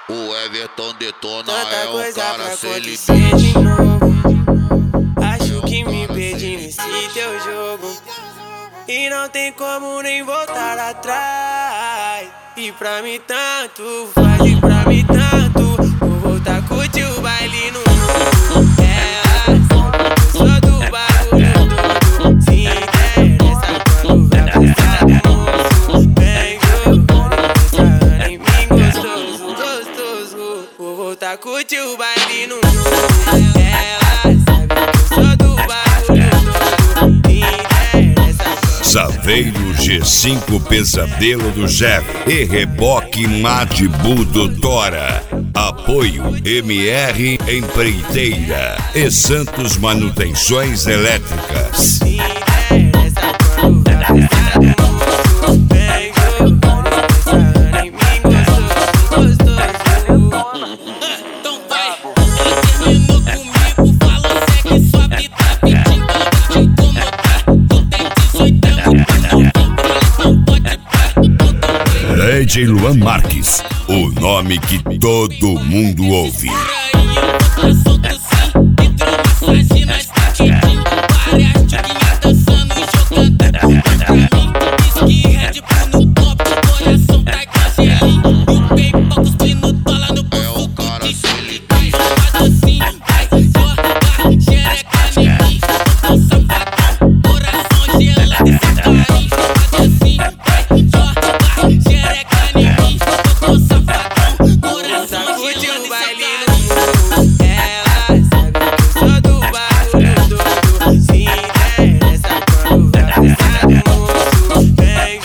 O Everton detona, Tanta é um coisa cara pra sem acontecer limite. de novo. Acho que me perdi nesse teu jogo e não tem como nem voltar atrás. E pra mim tanto faz, e pra mim tanto. Vou voltar a curtir o baile no mundo. Ela sabe que eu sou do bagulho todo. Se interessa quando vai passar do moço. Vem jogando em mim gostoso, gostoso. Vou voltar a curtir o baile no mundo. Ela sabe que eu sou do bagulho todo. Se interessa. Saveiro G5 Pesadelo do Jeff e Reboque Madibu do Tora. Apoio MR Empreiteira e Santos Manutenções Elétricas. Se interessa quando vai passar do moço. Vem jogando em mim gostoso, gostoso. Então vai, terminou comigo, falou segue sua vida, pedindo pra te incomodar. Tu tem 18 anos, tu não pode parar. DJ Luan Marques, o nome que todo mundo ouve. Por aí eu tô solto sim, hidromassagem na esquina, várias tchuquinhas dançando e jogando pra mim. Whisky, Red Bull no copo, coração tá igual gelinho. E o PayPal cuspindo dólar no bolso do DJ. Faz assim, vai jogar xereca em mim. Eu tô safadão, coração gelado e sem carinho. Faz assim, vai jogar xereca em mim. Eu tô safadão, coração Curte gelado o e baile sem no carinho. mundo. Ela sabe que eu sou do bagulho todo. Se interessa quando vai passar do moço. Vem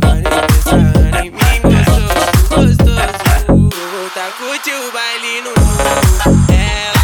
jogando em mim gostoso, gostoso. Vou voltar a curtir o baile no mundo. Ela